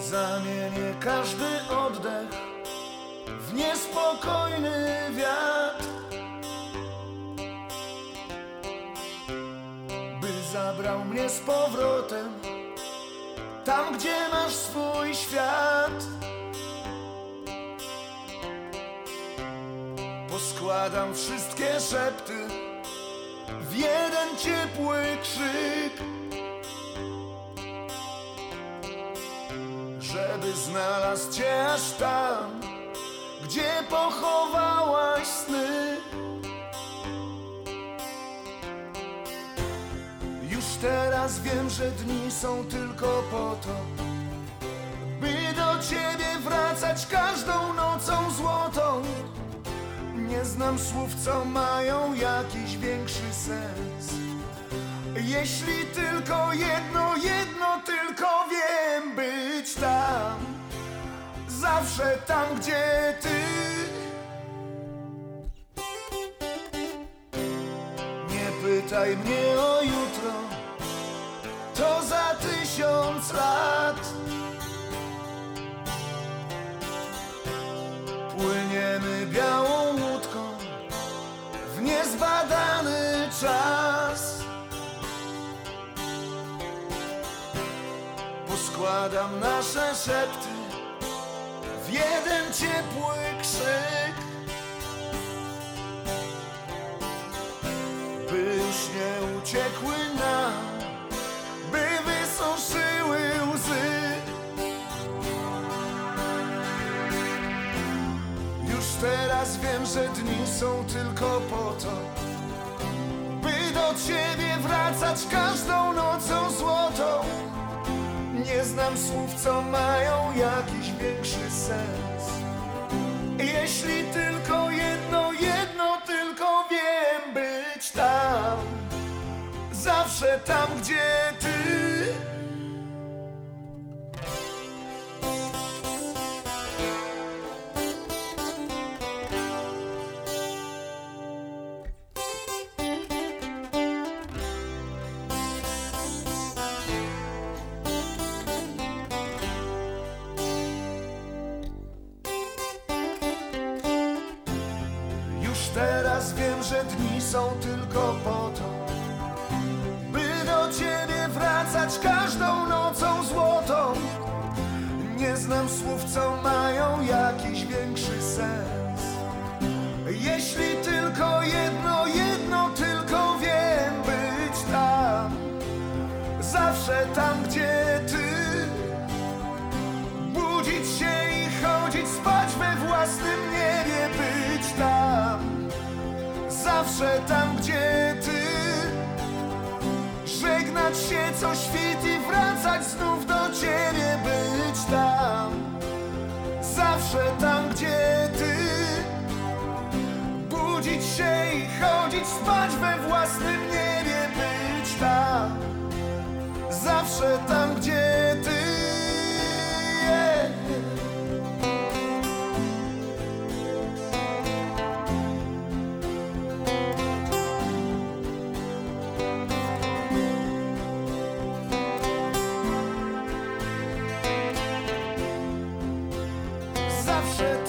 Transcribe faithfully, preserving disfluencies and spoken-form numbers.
Zamienię każdy oddech w niespokojny wiatr, by zabrał mnie z powrotem tam, gdzie masz swój świat. Poskładam wszystkie szepty w jeden ciepły krzyk, żeby znalazł cię aż tam, gdzie pochowałaś sny. Już teraz wiem, że dni są tylko po to, by do ciebie wracać każdą nocą złotą. Nie znam słów, co mają jakiś większy sens. Jeśli tylko jedno, jedno tylko wiem, być tam, zawsze tam, gdzie ty. Nie pytaj mnie o jutro, to za tysiąc lat. Płyniemy białą łódką w niezbadany czas. Poskładam nasze szepty w jeden ciepły krzyk, by już nie uciekły nam, by wysuszyły łzy. Już teraz wiem, że dni są tylko po to, by do ciebie wracać każdą nocą złotą. Nie znam słów, co mają jakiś większy sens. Jeśli tylko jedno, jedno tylko wiem, być tam, zawsze tam, gdzie ty. Teraz wiem, że dni są tylko po to, by do ciebie wracać każdą nocą złotą. Nie znam słów, co mają jakiś większy sens. Jeśli tylko jedno, jedno tylko wiem, być tam, zawsze tam, gdzie ty. Budzić się i chodzić, spać we własnym niebie, być tam, zawsze tam, gdzie ty. Żegnać się co świt i wracać znów do ciebie, być tam, zawsze tam, gdzie ty. Budzić się i chodzić, spać we własnym niebie, być tam, zawsze tam, gdzie ty. Yeah. Zawsze